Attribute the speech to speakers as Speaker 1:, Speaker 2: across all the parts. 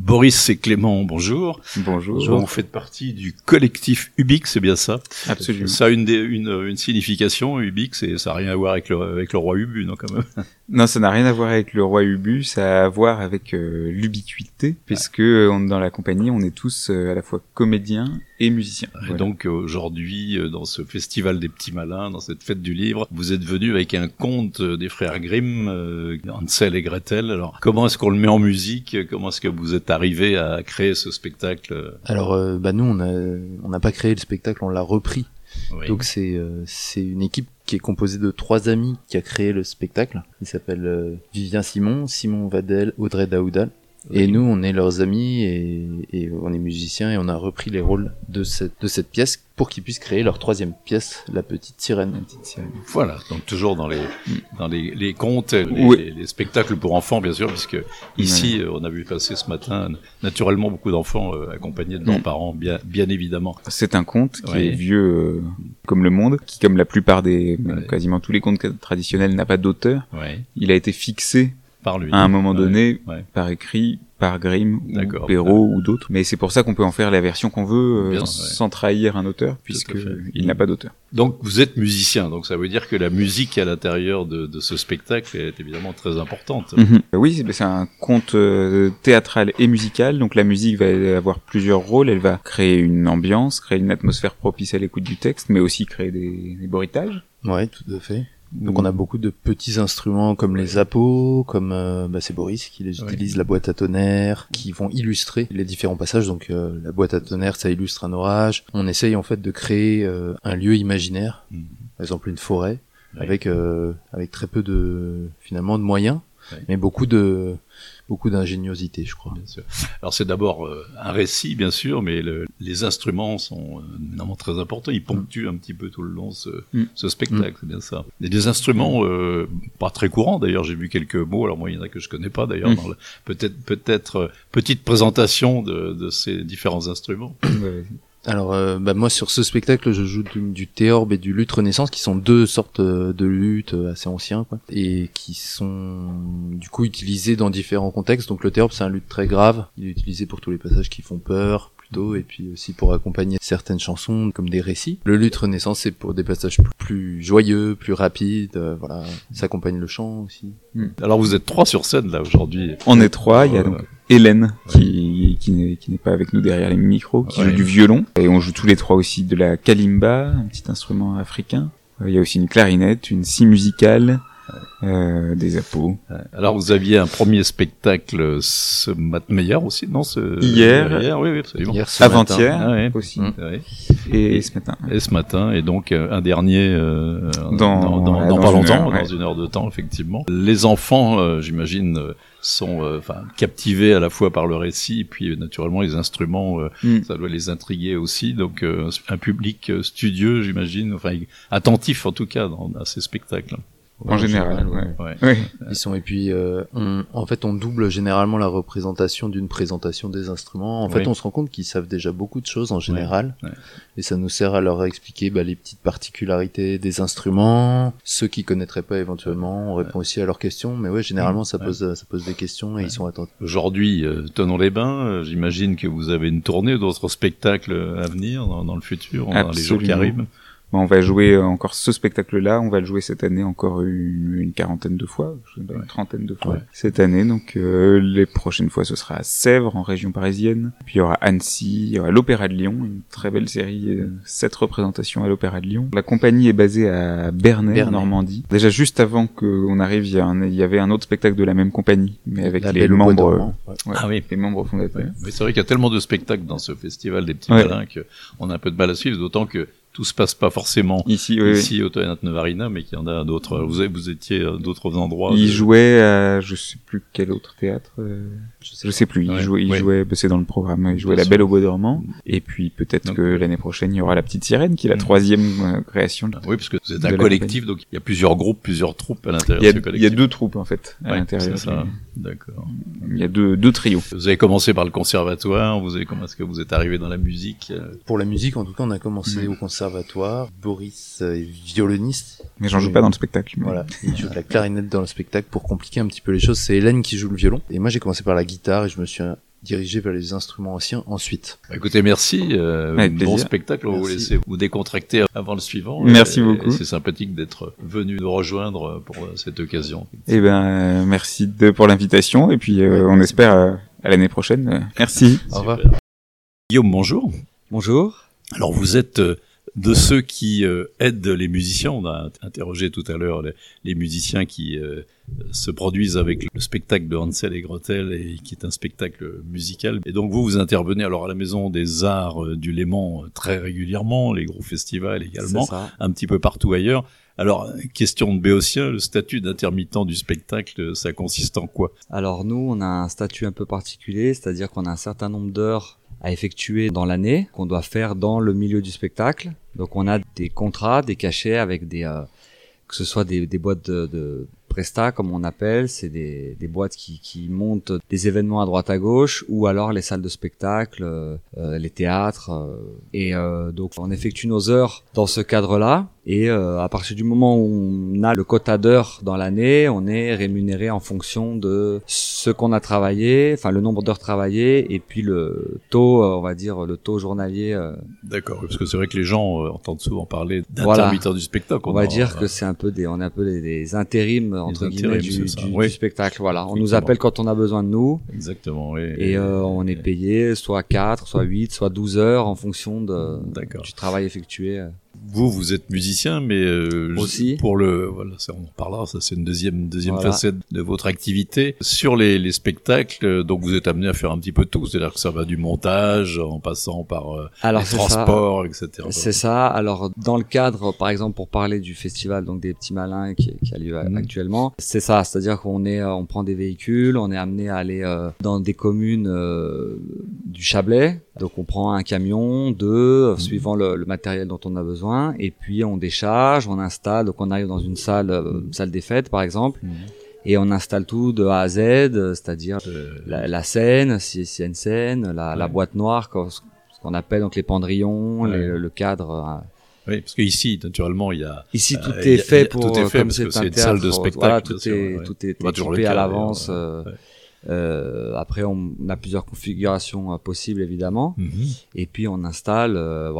Speaker 1: Boris et Clément, bonjour.
Speaker 2: Bonjour.
Speaker 1: Vous faites partie du collectif Ubix, c'est bien ça?
Speaker 2: Absolument.
Speaker 1: Ça a une signification, Ubix, et ça n'a rien à voir avec le roi Ubu, non, quand même?
Speaker 2: Non, ça n'a rien à voir avec le roi Ubu, ça a à voir avec l'ubiquité, puisque dans la compagnie, on est tous à la fois comédiens et musiciens.
Speaker 1: Et
Speaker 2: voilà.
Speaker 1: donc aujourd'hui, dans ce festival des petits malins, dans cette fête du livre, vous êtes venus avec un conte des frères Grimm, Hansel et Gretel. Alors comment est-ce qu'on le met en musique? Comment est-ce que vous êtes arrivé à créer ce spectacle?
Speaker 3: Alors nous on n'a pas créé le spectacle, on l'a repris.
Speaker 1: Oui.
Speaker 3: Donc c'est une équipe qui est composée de 3 amis qui a créé le spectacle. Ils s'appellent Vivien Simon, Simon Vadel, Audrey Daoudal.
Speaker 1: Oui.
Speaker 3: Et nous, on est leurs amis et on est musiciens et on a repris les rôles de cette pièce pour qu'ils puissent créer leur 3e pièce, La Petite Sirène.
Speaker 1: Voilà, donc toujours dans les contes,
Speaker 2: Oui.
Speaker 1: les spectacles pour enfants, bien sûr, puisque ici, on a vu passer ce matin, naturellement, beaucoup d'enfants accompagnés de leurs parents, bien évidemment.
Speaker 2: C'est un conte qui
Speaker 1: Oui.
Speaker 2: est vieux comme le monde, qui comme la plupart
Speaker 1: Ouais.
Speaker 2: quasiment tous les contes traditionnels n'a pas d'auteur.
Speaker 1: Ouais,
Speaker 2: Il a été fixé
Speaker 1: par lui.
Speaker 2: à un moment donné
Speaker 1: Ouais.
Speaker 2: par écrit, par Grimm, ou
Speaker 1: D'accord.
Speaker 2: Perrault ou d'autres. Mais c'est pour ça qu'on peut en faire la version qu'on veut
Speaker 1: Bien,
Speaker 2: sans trahir un auteur, puisque
Speaker 1: fait.
Speaker 2: il n'a pas d'auteur.
Speaker 1: Donc vous êtes musicien, donc ça veut dire que la musique à l'intérieur de ce spectacle est évidemment très importante.
Speaker 2: Oui, c'est un conte théâtral et musical, donc la musique va avoir plusieurs rôles, elle va créer une ambiance, créer une atmosphère propice à l'écoute du texte, mais aussi créer des bruitages.
Speaker 3: Ouais, tout à fait. Donc on a beaucoup de petits instruments comme les appos, comme c'est Boris qui les utilise, la boîte à tonnerre, qui vont illustrer les différents passages. Donc la boîte à tonnerre, ça illustre un orage. On essaye en fait de créer un lieu imaginaire, par exemple une forêt,
Speaker 1: Ouais.
Speaker 3: avec très peu de moyens, mais beaucoup d'ingéniosité, je crois.
Speaker 1: Bien sûr. Alors c'est d'abord un récit, bien sûr, mais les instruments sont évidemment très importants. Ils ponctuent un petit peu tout le long ce spectacle, c'est bien ça. Et des instruments pas très courants, d'ailleurs. J'ai vu quelques mots. Alors moi, il y en a que je connais pas, d'ailleurs. Peut-être petite présentation de ces différents instruments.
Speaker 3: Alors moi sur ce spectacle je joue du théorbe et du luth renaissance qui sont 2 sortes de luth assez anciens quoi, et qui sont du coup utilisés dans différents contextes. Donc le théorbe c'est un luth très grave, il est utilisé pour tous les passages qui font peur plutôt, et puis aussi pour accompagner certaines chansons comme des récits. Le luth renaissance c'est pour des passages plus joyeux, plus rapides, voilà, ça accompagne le chant aussi.
Speaker 1: Alors vous êtes 3 sur scène là aujourd'hui.
Speaker 2: On est 3, il y a donc Hélène qui n'est pas avec nous derrière les micros, qui joue du violon, et on joue tous les 3 aussi de la kalimba, un petit instrument africain. Il y a aussi une clarinette, une scie musicale, des appos.
Speaker 1: Alors vous aviez un premier spectacle ce matin, hier aussi, non? Hier, oui, absolument.
Speaker 3: Hier, ce
Speaker 2: Avant-hier
Speaker 1: matin. Ah ouais.
Speaker 2: aussi,
Speaker 1: Ouais.
Speaker 2: et ce matin.
Speaker 1: Et ce matin, et donc un dernier
Speaker 2: Dans
Speaker 1: pas
Speaker 2: une
Speaker 1: longtemps,
Speaker 2: heure, ouais.
Speaker 1: dans 1 heure de temps, effectivement. Les enfants, j'imagine, sont captivés à la fois par le récit, et puis naturellement les instruments, ça doit les intriguer aussi. Donc un public studieux, j'imagine, attentif en tout cas à ces spectacles.
Speaker 2: En général, ouais.
Speaker 1: Ouais.
Speaker 3: Ils sont, et puis on double généralement la représentation d'une présentation des instruments. En fait, on se rend compte qu'ils savent déjà beaucoup de choses en général, et ça nous sert à leur expliquer les petites particularités des instruments. Ceux qui connaîtraient pas éventuellement, on répond aussi à leurs questions. Mais généralement ça pose des questions et ils sont attentifs.
Speaker 1: Aujourd'hui, Thonon-les-Bains, j'imagine que vous avez une tournée d'autres spectacles à venir dans le futur, dans les jours qui arrivent.
Speaker 2: On va jouer encore ce spectacle-là, on va le jouer cette année encore une quarantaine de fois, une trentaine de fois cette année. Donc les prochaines fois, ce sera à Sèvres, en région parisienne. Puis il y aura Annecy, il y aura l'Opéra de Lyon, une très belle série, 7 représentations à l'Opéra de Lyon. La compagnie est basée à Bernay, en Normandie. Déjà juste avant qu'on arrive, il y avait un autre spectacle de la même compagnie, mais avec les membres, les membres fondateurs.
Speaker 1: Mais c'est vrai qu'il y a tellement de spectacles dans ce festival des petits malins qu'on a un peu de mal à suivre, d'autant que tout se passe pas forcément ici au Théâtre Nevarina, mais qu'il y en a d'autres. Vous étiez à d'autres endroits.
Speaker 2: Il jouait à, je sais plus quel autre théâtre. Je sais plus. Il jouait, c'est dans le programme. Il jouait La Belle au Bois dormant. Et puis peut-être que l'année prochaine il y aura La Petite Sirène, qui est la 3e création.
Speaker 1: Oui, parce que vous êtes un collectif, donc il y a plusieurs groupes, plusieurs troupes à l'intérieur de ce collectif.
Speaker 2: Il y a 2 troupes en fait à l'intérieur.
Speaker 1: C'est ça. D'accord.
Speaker 2: Il y a deux trios.
Speaker 1: Vous avez commencé par le conservatoire. Comment est-ce que vous êtes arrivé dans la musique?
Speaker 3: Pour la musique, en tout cas, on a commencé au conservatoire. Boris est violoniste.
Speaker 2: Mais j'en joue pas dans le spectacle. Mais...
Speaker 3: Voilà, il joue de la clarinette dans le spectacle pour compliquer un petit peu les choses. C'est Hélène qui joue le violon. Et moi, j'ai commencé par la guitare et je me suis diriger vers les instruments anciens ensuite.
Speaker 1: Écoutez, merci.
Speaker 2: Avec
Speaker 1: Bon
Speaker 2: plaisir.
Speaker 1: spectacle. On va vous
Speaker 3: Merci.
Speaker 1: laisser vous décontracter avant le suivant.
Speaker 2: Merci beaucoup.
Speaker 1: C'est sympathique d'être venu nous rejoindre pour cette occasion.
Speaker 2: Eh ben, merci pour l'invitation et puis on espère à l'année prochaine. Merci.
Speaker 3: Au revoir.
Speaker 1: Super. Guillaume, bonjour.
Speaker 4: Bonjour.
Speaker 1: Alors vous êtes de ceux qui aident les musiciens. On a interrogé tout à l'heure les musiciens qui se produisent avec le spectacle de Hansel et Gretel, et qui est un spectacle musical. Et donc vous intervenez alors à la Maison des Arts du Léman très régulièrement, les gros festivals également,
Speaker 4: C'est ça.
Speaker 1: un petit peu partout ailleurs. Alors, question de béotien, le statut d'intermittent du spectacle, ça consiste en quoi?
Speaker 4: Alors nous, on a un statut un peu particulier, c'est-à-dire qu'on a un certain nombre d'heures à effectuer dans l'année, qu'on doit faire dans le milieu du spectacle. Donc on a des contrats, des cachets avec que ce soit des boîtes de Presta, comme on appelle, c'est des boîtes qui montent des événements à droite à gauche, ou alors les salles de spectacle, les théâtres. Donc on effectue nos heures dans ce cadre-là. Et à partir du moment où on a le quota d'heures dans l'année, on est rémunéré en fonction de ce qu'on a travaillé, enfin le nombre d'heures travaillées, et puis le taux, on va dire le taux journalier.
Speaker 1: D'accord, parce que c'est vrai que les gens entendent souvent parler
Speaker 4: Voilà.
Speaker 1: d'intermittent du spectacle.
Speaker 4: On va dire que c'est un peu on est un peu des intérims entre guillemets
Speaker 1: intérims,
Speaker 4: du
Speaker 1: c'est ça. Oui.
Speaker 4: spectacle. Voilà, on nous
Speaker 1: Effectivement.
Speaker 4: appelle quand on a besoin de nous.
Speaker 1: Exactement, oui.
Speaker 4: Et on est payé soit 4, soit 8, soit 12 heures en fonction
Speaker 1: D'accord.
Speaker 4: du travail effectué.
Speaker 1: Vous êtes musicien, mais
Speaker 4: Aussi.
Speaker 1: pour voilà, ça on en parlera. Ça c'est une deuxième
Speaker 4: Voilà.
Speaker 1: facette de votre activité sur les spectacles. Donc vous êtes amené à faire un petit peu de tout, c'est-à-dire que ça va du montage en passant par
Speaker 4: Alors
Speaker 1: les
Speaker 4: c'est
Speaker 1: transports, etc.
Speaker 4: C'est ça. Alors dans le cadre, par exemple, pour parler du festival donc des Petits Malins qui a lieu actuellement, c'est ça. C'est-à-dire on prend des véhicules, on est amené à aller dans des communes du Chablais. Donc on prend un camion, deux, suivant le matériel dont on a besoin, et puis on décharge, on installe. Donc on arrive dans une salle des fêtes par exemple. Et on installe tout de A à Z, c'est-à-dire la scène, s'il y a une scène, la boîte noire, ce qu'on appelle donc les pendrillons, le cadre.
Speaker 1: Oui, parce qu'ici, naturellement, il y a...
Speaker 4: Ici, tout est fait pour,
Speaker 1: tout est fait
Speaker 4: comme
Speaker 1: parce que
Speaker 4: c'est un
Speaker 1: c'est une
Speaker 4: théâtre,
Speaker 1: salle de spectacle.
Speaker 4: voilà,
Speaker 1: bien
Speaker 4: tout
Speaker 1: sûr,
Speaker 4: est,
Speaker 1: ouais.
Speaker 4: tout est
Speaker 1: Pas toujours le
Speaker 4: équipé
Speaker 1: cas,
Speaker 4: à l'avance.
Speaker 1: d'ailleurs,
Speaker 4: Après, on a plusieurs configurations possibles, évidemment.
Speaker 1: Mhm.
Speaker 4: Et puis, on installe,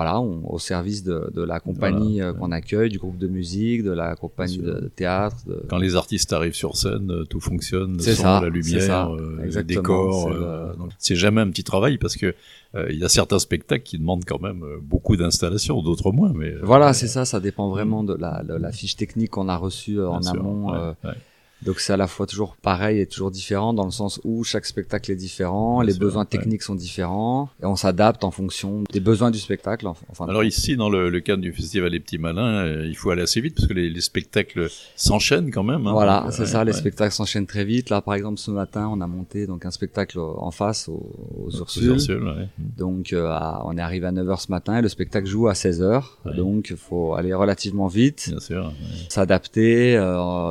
Speaker 4: au service de la compagnie qu'on accueille, du groupe de musique, de la compagnie de théâtre.
Speaker 1: Quand les artistes arrivent sur scène, tout fonctionne, le
Speaker 4: C'est
Speaker 1: son,
Speaker 4: ça,
Speaker 1: la
Speaker 4: c'est ça.
Speaker 1: lumière, le
Speaker 4: Exactement,
Speaker 1: décor.
Speaker 4: c'est
Speaker 1: donc c'est jamais un petit travail parce que il y a certains spectacles qui demandent quand même beaucoup d'installation, d'autres moins. Mais
Speaker 4: Voilà, c'est ça, ça dépend vraiment de la fiche technique qu'on a reçue en
Speaker 1: bien sûr,
Speaker 4: amont.
Speaker 1: ouais.
Speaker 4: Donc c'est à la fois toujours pareil et toujours différent dans le sens où chaque spectacle est différent,
Speaker 1: Bien
Speaker 4: les
Speaker 1: sûr,
Speaker 4: besoins techniques sont différents et on s'adapte en fonction des besoins du spectacle.
Speaker 1: Alors ici, dans le cadre du festival Les Petits Malins, il faut aller assez vite parce que les spectacles s'enchaînent quand même. Hein.
Speaker 4: Voilà,
Speaker 1: Donc,
Speaker 4: c'est ça, les spectacles s'enchaînent très vite. Là, par exemple, ce matin, on a monté donc un spectacle en face aux Ursules.
Speaker 1: Ouais.
Speaker 4: Donc on est arrivé à 9h ce matin et le spectacle joue à 16h.
Speaker 1: Ouais.
Speaker 4: Donc il faut aller relativement vite,
Speaker 1: Bien sûr. Ouais.
Speaker 4: s'adapter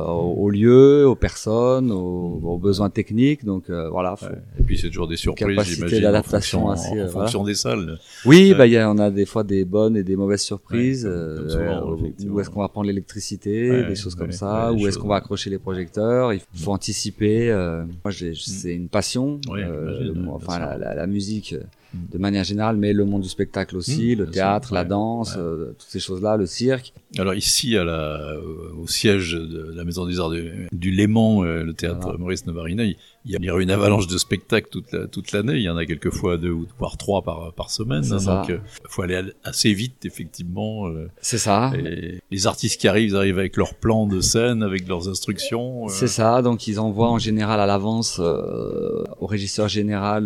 Speaker 4: au lieu, aux personnes, aux besoins techniques. Donc voilà, faut...
Speaker 1: Et puis c'est toujours des surprises,
Speaker 4: Capacité
Speaker 1: j'imagine,
Speaker 4: d'adaptation
Speaker 1: en
Speaker 4: assez,
Speaker 1: fonction des salles.
Speaker 4: Oui,
Speaker 1: Ouais.
Speaker 4: on a des fois des bonnes et des mauvaises surprises.
Speaker 1: Ouais, comme souvent, effectivement.
Speaker 4: Où est-ce qu'on va prendre l'électricité,
Speaker 1: Ouais,
Speaker 4: des choses comme
Speaker 1: ouais,
Speaker 4: ça,
Speaker 1: ouais,
Speaker 4: où
Speaker 1: des
Speaker 4: est-ce qu'on
Speaker 1: choses,
Speaker 4: va accrocher les projecteurs. Il faut anticiper. Moi, c'est une passion.
Speaker 1: Ouais, j'imagine, bien
Speaker 4: Enfin,
Speaker 1: sûr.
Speaker 4: la musique de manière générale, mais le monde du spectacle aussi, le
Speaker 1: bien
Speaker 4: théâtre,
Speaker 1: sûr,
Speaker 4: la
Speaker 1: ouais,
Speaker 4: danse, toutes ces choses-là, le cirque.
Speaker 1: Alors ici, au siège de la Maison des Arts du Léman, le théâtre
Speaker 4: Voilà.
Speaker 1: Maurice Novarina, il y a une avalanche de spectacles toute l'année. Il y en a quelquefois 2 ou voire 3 par semaine.
Speaker 4: C'est
Speaker 1: Hein,
Speaker 4: ça.
Speaker 1: donc, faut aller assez vite, effectivement.
Speaker 4: C'est ça.
Speaker 1: Et les artistes qui arrivent, ils arrivent avec leur plan de scène, avec leurs instructions.
Speaker 4: C'est ça, donc ils envoient en général à l'avance au régisseur général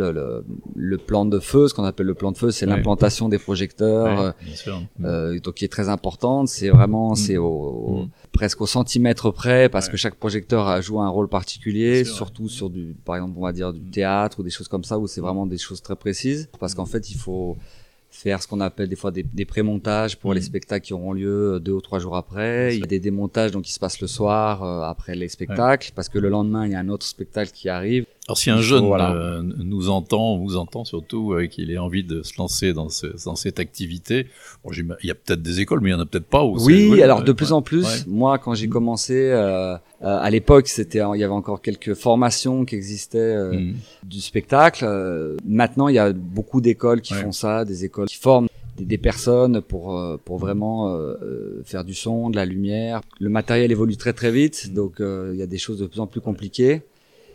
Speaker 4: le plan de feu, ce qu'on appelle le plan de feu, c'est
Speaker 1: Ouais.
Speaker 4: l'implantation des projecteurs,
Speaker 1: Ouais, bien sûr.
Speaker 4: donc qui est très importante, c'est vraiment c'est presque au centimètre près parce
Speaker 1: Ouais.
Speaker 4: que chaque projecteur joue un rôle particulier,
Speaker 1: Bien sûr,
Speaker 4: surtout sur par exemple on va dire du théâtre ou des choses comme ça où c'est vraiment des choses très précises parce qu'en fait il faut faire ce qu'on appelle des fois des pré-montages pour les spectacles qui auront lieu 2 ou 3 jours après. Il y a des démontages donc qui se passent le soir après les spectacles parce que le lendemain il y a un autre spectacle qui arrive.
Speaker 1: Alors si un jeune
Speaker 4: voilà.
Speaker 1: vous entend surtout, qu'il ait envie de se lancer dans cette activité, bon, il y a peut-être des écoles, mais il y en a peut-être pas.
Speaker 4: Oui, alors de plus en plus. Moi, quand j'ai commencé, à l'époque, il y avait encore quelques formations qui existaient du spectacle. Maintenant, il y a beaucoup d'écoles qui font ça, des écoles qui forment des personnes pour vraiment faire du son, de la lumière. Le matériel évolue très très vite, donc il y a des choses de plus en plus compliquées.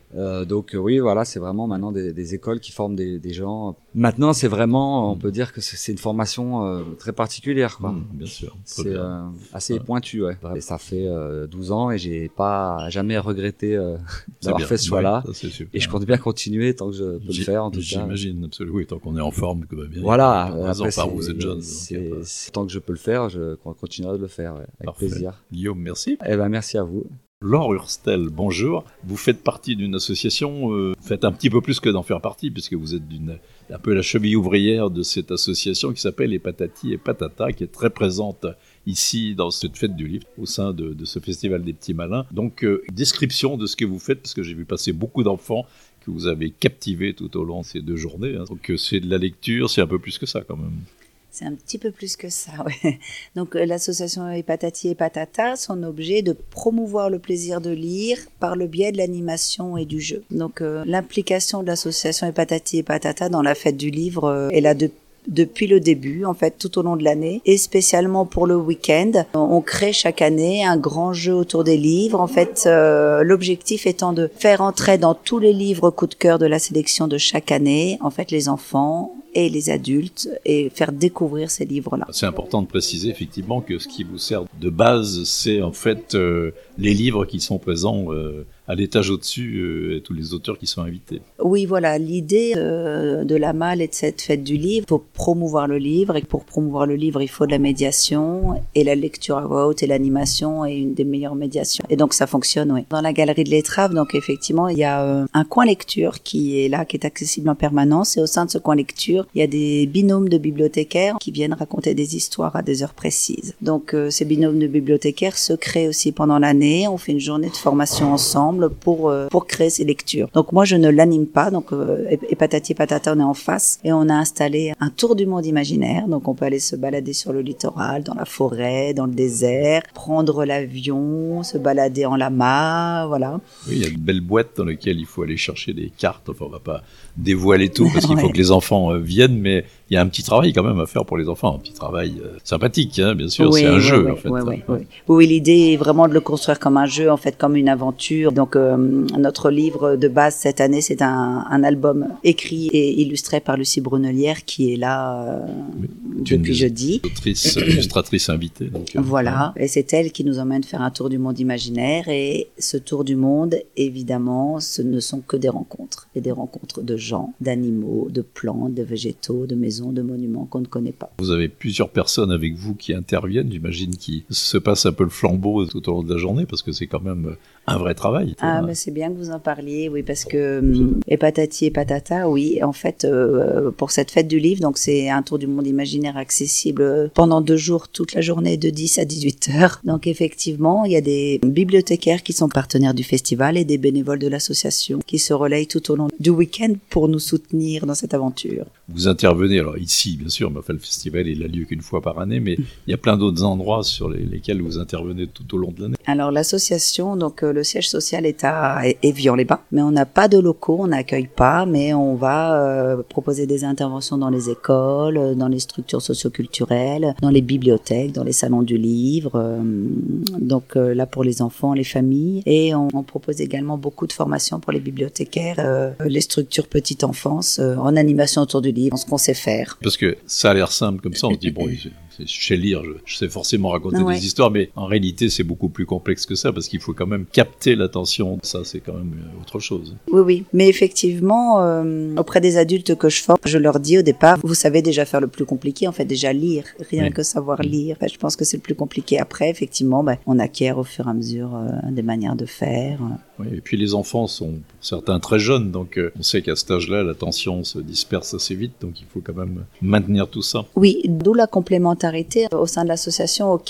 Speaker 4: Donc oui, voilà, c'est vraiment maintenant des écoles qui forment des gens. Maintenant, c'est vraiment, on peut dire que c'est une formation très particulière, quoi.
Speaker 1: Bien sûr.
Speaker 4: C'est assez pointu, ouais. Et ça fait 12 ans et j'ai pas jamais regretté d'avoir fait ce choix-là. Et je compte bien continuer tant que je peux le faire, en tout cas.
Speaker 1: J'imagine, absolument. Oui, tant qu'on est en forme, que va bien.
Speaker 4: Voilà.
Speaker 1: Après, vous êtes jeune.
Speaker 4: Tant que je peux le faire, je continuerai de le faire, ouais, avec plaisir.
Speaker 1: Guillaume, merci.
Speaker 4: Eh ben, merci à vous.
Speaker 1: Laure Hurstel, bonjour. Vous faites partie d'une association, faites un petit peu plus que d'en faire partie, puisque vous êtes un peu la cheville ouvrière de cette association qui s'appelle Les Patati et Patata, qui est très présente ici dans cette fête du livre, au sein de ce festival des petits malins. Donc, description de ce que vous faites, parce que j'ai vu passer beaucoup d'enfants que vous avez captivés tout au long de ces 2 journées. Hein. Donc, c'est de la lecture, c'est un peu plus que ça quand même.
Speaker 5: C'est un petit peu plus que ça, ouais. Donc l'association Patati et Patata, son objet est de promouvoir le plaisir de lire par le biais de l'animation et du jeu. Donc l'implication de l'association Patati et Patata dans la fête du livre est là depuis le début, en fait, tout au long de l'année, et spécialement pour le week-end. On crée chaque année un grand jeu autour des livres. En fait, l'objectif étant de faire entrer dans tous les livres coup de cœur de la sélection de chaque année, en fait, les enfants et les adultes, et faire découvrir ces livres-là.
Speaker 1: C'est important de préciser effectivement que ce qui vous sert de base, c'est en fait les livres qui sont présents à l'étage au-dessus et tous les auteurs qui sont invités.
Speaker 5: Oui, voilà, l'idée de la malle et de cette fête du livre, il faut promouvoir le livre, et pour promouvoir le livre, il faut de la médiation, et la lecture à voix haute et l'animation est une des meilleures médiations. Et donc ça fonctionne, oui. Dans la galerie de l'Étrave, donc effectivement, il y a un coin lecture qui est là, qui est accessible en permanence, et au sein de ce coin lecture, il y a des binômes de bibliothécaires qui viennent raconter des histoires à des heures précises. Donc ces binômes de bibliothécaires se créent aussi pendant l'année. On fait une journée de formation ensemble pour créer ces lectures. Donc moi je ne l'anime pas, donc et Patati et Patata, on est en face et on a installé un tour du monde imaginaire. Donc on peut aller se balader sur le littoral, dans la forêt, dans le désert, prendre l'avion, se balader en lama, voilà.
Speaker 1: Oui, il y a une belle boîte dans laquelle il faut aller chercher des cartes. Enfin, on va pas dévoiler tout parce qu'il faut que les enfants viennent, mais il y a un petit travail quand même à faire pour les enfants, un petit travail sympathique, hein, bien sûr, c'est un jeu en fait.
Speaker 5: Oui, l'idée est vraiment de le construire comme un jeu, en fait, comme une aventure. Donc notre livre de base cette année, c'est un album écrit et illustré par Lucie Brunelière qui est là depuis jeudi.
Speaker 1: Illustratrice invitée. Donc,
Speaker 5: voilà, et c'est elle qui nous emmène faire un tour du monde imaginaire, et ce tour du monde, évidemment, ce ne sont que des rencontres, et des rencontres de gens, d'animaux, de plantes, de végétaux, de maisons, de monuments qu'on ne connaît pas.
Speaker 1: Vous avez plusieurs personnes avec vous qui interviennent, j'imagine, qui se passent un peu le flambeau tout au long de la journée, parce que c'est quand même un vrai travail.
Speaker 5: Ah, mais c'est bien que vous en parliez, oui, parce que et Patati et Patata, oui, en fait, pour cette fête du livre, donc c'est un tour du monde imaginaire accessible pendant 2 jours, toute la journée, de 10 à 18 heures. Donc effectivement, il y a des bibliothécaires qui sont partenaires du festival et des bénévoles de l'association qui se relayent tout au long du week-end pour nous soutenir dans cette aventure.
Speaker 1: Vous intervenez, alors ici, bien sûr, mais enfin, le festival, il a lieu qu'une fois par année, mais il y a plein d'autres endroits sur lesquels vous intervenez tout au long de l'année.
Speaker 5: Alors l'association, donc le siège social est à Évian-les-Bains, mais on n'a pas de locaux, on n'accueille pas, mais on va proposer des interventions dans les écoles, dans les structures socioculturelles, dans les bibliothèques, dans les salons du livre, donc là pour les enfants, les familles, et on propose également beaucoup de formations pour les bibliothécaires, les structures petite enfance, en animation autour du livre, ce qu'on sait faire.
Speaker 1: Parce que ça a l'air simple comme ça, on se dit, bon, je sais lire, je sais forcément raconter des histoires, mais en réalité c'est beaucoup plus complexe que ça, parce qu'il faut quand même capter l'attention, ça c'est quand même autre chose.
Speaker 5: Oui, mais effectivement, auprès des adultes que je forme, je leur dis au départ, vous savez déjà faire le plus compliqué, en fait, déjà lire, rien que savoir lire, je pense que c'est le plus compliqué. Après, effectivement, on acquiert au fur et à mesure des manières de faire.
Speaker 1: Oui, et puis les enfants sont pour certains très jeunes, donc on sait qu'à cet âge-là, l'attention se disperse assez vite, donc il faut quand même maintenir tout ça.
Speaker 5: Oui, d'où la complémentarité au sein de l'association. Ok,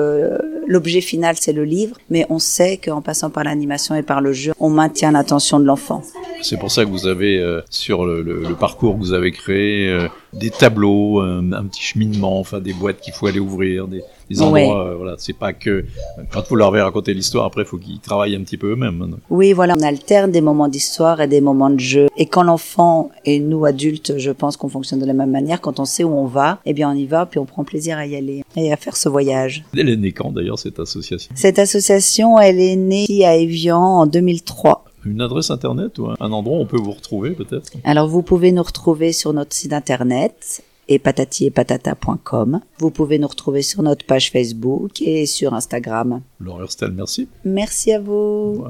Speaker 5: l'objet final c'est le livre, mais on sait qu'en passant par l'animation et par le jeu, on maintient l'attention de l'enfant.
Speaker 1: C'est pour ça que vous avez sur le parcours que vous avez créé des tableaux, un petit cheminement, enfin des boîtes qu'il faut aller ouvrir, des endroits. Voilà, c'est pas que quand vous leur avez raconté l'histoire, après il faut qu'ils travaillent un petit peu eux-mêmes. Hein.
Speaker 5: Oui, voilà, on alterne des moments d'histoire et des moments de jeu. Et quand l'enfant et nous adultes, je pense qu'on fonctionne de la même manière. Quand on sait où on va, eh bien on y va, puis on prend plaisir à y aller et à faire ce voyage.
Speaker 1: Elle est née quand d'ailleurs cette association?
Speaker 5: Cette association, elle est née ici à Évian en 2003.
Speaker 1: Une adresse internet ou un endroit où on peut vous retrouver peut-être?
Speaker 5: Alors vous pouvez nous retrouver sur notre site internet patatietpatata.com. Vous pouvez nous retrouver sur notre page Facebook et sur Instagram.
Speaker 1: Laure Hurstel, merci.
Speaker 5: Merci à vous.